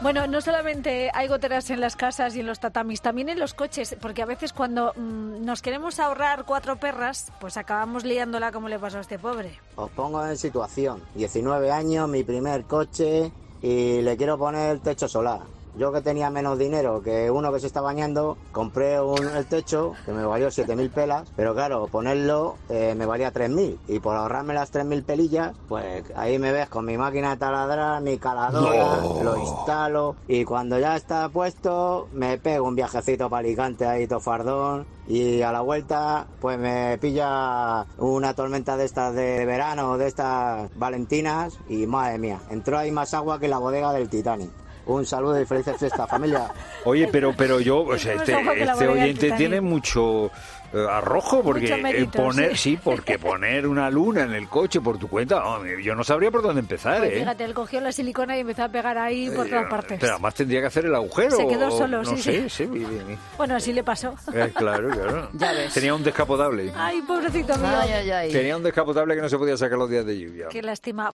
Bueno, no solamente hay goteras en las casas y en los tatamis, también en los coches, porque a veces cuando nos queremos ahorrar 4 perras, pues acabamos liándola como le pasó a este pobre. Os pongo en situación, 19 años, mi primer coche y le quiero poner techo solar. Yo que tenía menos dinero que uno que se está bañando, compré el techo que me valió 7.000 pelas, pero claro, ponerlo me valía 3.000 y por ahorrarme las 3.000 pelillas, pues ahí me ves con mi máquina de taladrar, mi caladora, lo instalo y cuando ya está puesto me pego un viajecito para Alicante ahí tofardón y a la vuelta pues me pilla una tormenta de estas de verano, de estas valentinas y madre mía, entró ahí más agua que la bodega del Titanic. Un saludo y felices fiestas, familia. Oye, pero yo, o sea, este oyente tiene mucho arrojo, porque poner una luna en el coche por tu cuenta, yo no sabría por dónde empezar, pues fíjate, él cogió la silicona y empezó a pegar ahí por todas partes. Pero además tendría que hacer el agujero. Se quedó solo, no sí. Bueno, así le pasó. Claro. Ya ves. Tenía un descapotable. Ay, pobrecito mío. Ay. Tenía un descapotable que no se podía sacar los días de lluvia. Qué lástima.